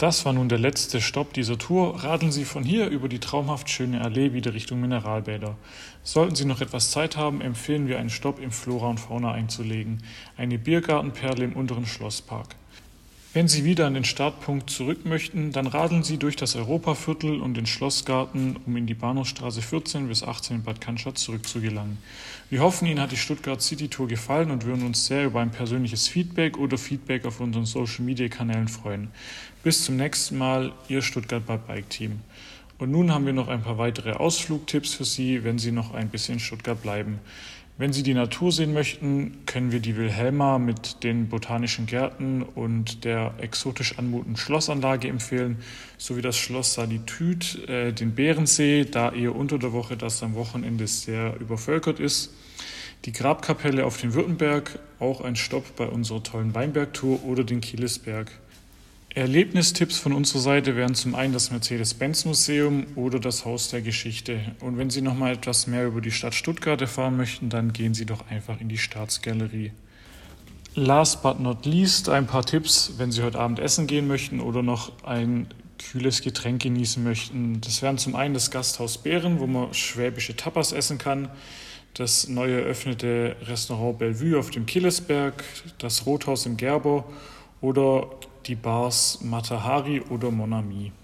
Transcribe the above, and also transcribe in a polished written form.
Das war nun der letzte Stopp dieser Tour. Radeln Sie von hier über die traumhaft schöne Allee wieder Richtung Mineralbäder. Sollten Sie noch etwas Zeit haben, empfehlen wir einen Stopp im Flora und Fauna einzulegen, eine Biergartenperle im unteren Schlosspark. Wenn Sie wieder an den Startpunkt zurück möchten, dann radeln Sie durch das Europaviertel und den Schlossgarten, um in die Bahnhofstraße 14 bis 18 in Bad Cannstatt zurückzugelangen. Wir hoffen, Ihnen hat die Stuttgart City Tour gefallen und würden uns sehr über ein persönliches Feedback oder Feedback auf unseren Social Media Kanälen freuen. Bis zum nächsten Mal, Ihr Stuttgart Bike Team. Und nun haben wir noch ein paar weitere Ausflugtipps für Sie, wenn Sie noch ein bisschen in Stuttgart bleiben. Wenn Sie die Natur sehen möchten, können wir die Wilhelma mit den botanischen Gärten und der exotisch anmutenden Schlossanlage empfehlen, sowie das Schloss Solitude, den Bärensee, da eher unter der Woche, das am Wochenende sehr übervölkert ist, die Grabkapelle auf den Württemberg, auch ein Stopp bei unserer tollen Weinbergtour oder den Killesberg. Erlebnistipps von unserer Seite wären zum einen das Mercedes-Benz-Museum oder das Haus der Geschichte. Und wenn Sie noch mal etwas mehr über die Stadt Stuttgart erfahren möchten, dann gehen Sie doch einfach in die Staatsgalerie. Last but not least ein paar Tipps, wenn Sie heute Abend essen gehen möchten oder noch ein kühles Getränk genießen möchten. Das wären zum einen das Gasthaus Beeren, wo man schwäbische Tapas essen kann, das neu eröffnete Restaurant Bellevue auf dem Killesberg, das Rothaus im Gerber oder die Bars Matahari oder Mon Ami.